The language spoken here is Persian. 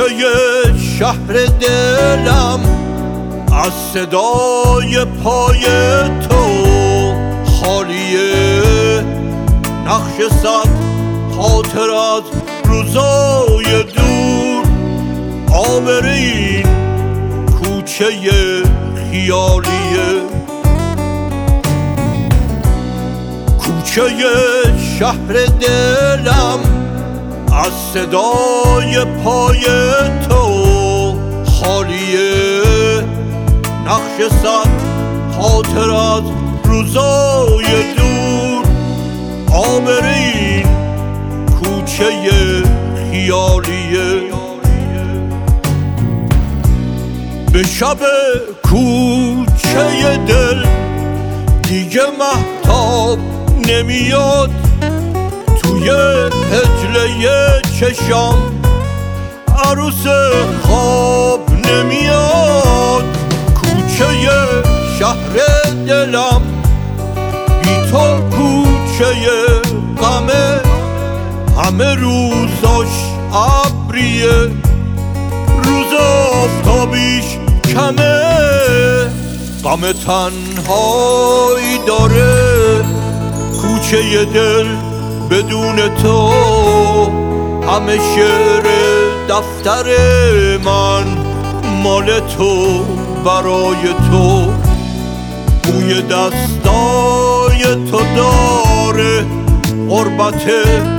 شهر دلم از صدای پای تو خالیه، نقش صد خاطر از روزای دور آبر این کوچه خیالیه. کوچه شهر دلم از صدای پای تو خالیه، نقش صد خاطر از روزای دور آبر این کوچه خیالیه. به شب کوچه دل دیگه مهتاب نمیاد، توی هجله چشام عروس خواب نمیاد. کوچه شهر دلم بی تو کوچه غمه، همه روزاش ابریه، روز آفتابیش کمه. غم تنهایی داره کوچه دل بدون تو، همه شعر دفتر من مال تو برای تو. بوی دستای تو داره غربت